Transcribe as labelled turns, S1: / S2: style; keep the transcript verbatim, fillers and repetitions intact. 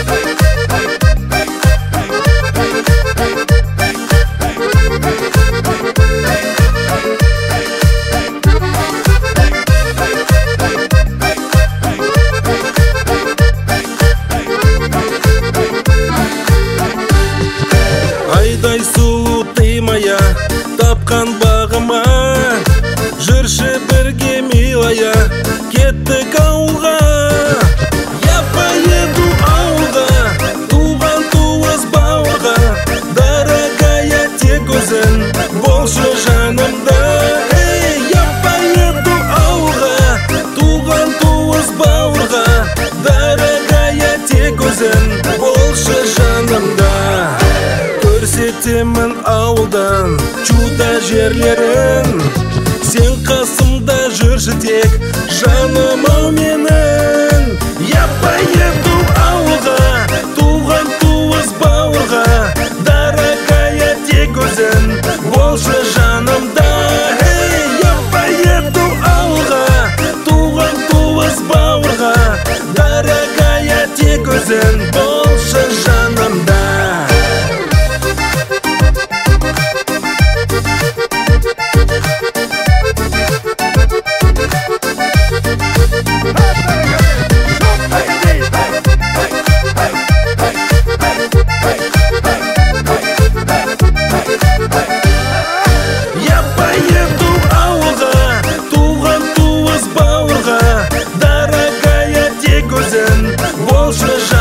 S1: Айдай сұлу ты моя, тапқан бағыма, жүрші бірге милая, кеттік ауылға. Я поеду ауылға, туған туыс бауырға, дорогая тек өзің болшы жанымда. Эй, я поеду ауылға, туған туыс бауырға, дорогая тек өзің болшы жанымда. Көрсетемін ауылдан чудо жерлерін, сен қасымда жүрші тек жаным ау менің. Я поеду ауылға, туған туыс бауырға, дорогая тек өзің болшы жанымда. Эй, я поеду ауылға, туған туыс бауырға, дорогая тек өзің болшы жанымда. Я поеду ауылға, туған туыс бауырға, дорогая тек өзің болшы жанымда.